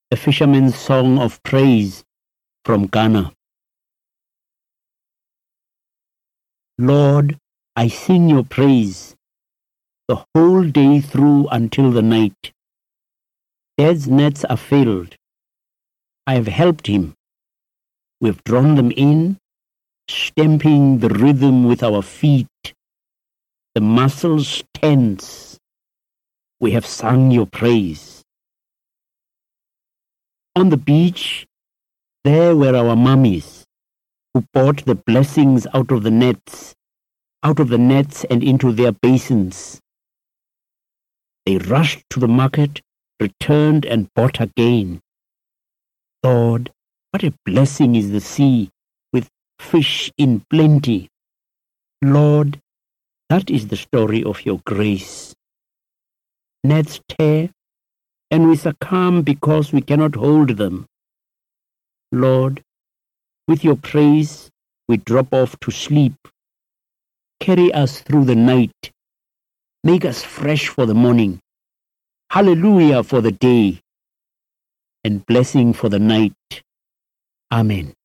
A fisherman's song of praise from Ghana. Lord, I sing your praise the whole day through until the night. Dad's nets are filled. I have helped him. We have drawn them in, stamping the rhythm with our feet. The muscles tense. We have sung your praise. On the beach, there were our mummies, who brought the blessings out of the nets and into their basins. They rushed to the market, returned and bought again. Lord, what a blessing is the sea, with fish in plenty. Lord, that is the story of your grace. Nets tear, and we succumb because we cannot hold them. Lord, with your praise we drop off to sleep. Carry us through the night. Make us fresh for the morning. Hallelujah for the day, and blessing for the night. Amen.